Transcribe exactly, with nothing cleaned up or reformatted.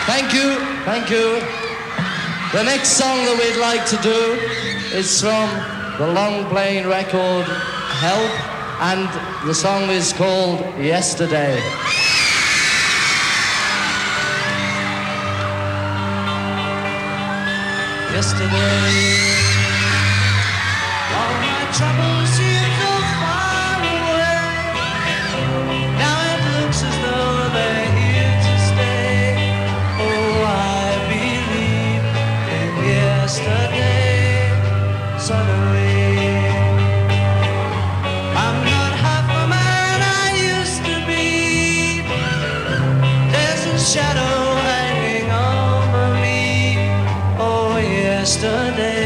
Thank you, thank you. The next song that we'd like to do is from the long-playing record Help, and the song is called Yesterday. Yesterday, all my troubles seem so far away. Now it looks as though they're here to stay. Oh, I believe in yesterday. Suddenly, I'm not half the man I used to be. There's a shadow hanging over me. Oh, yesterday.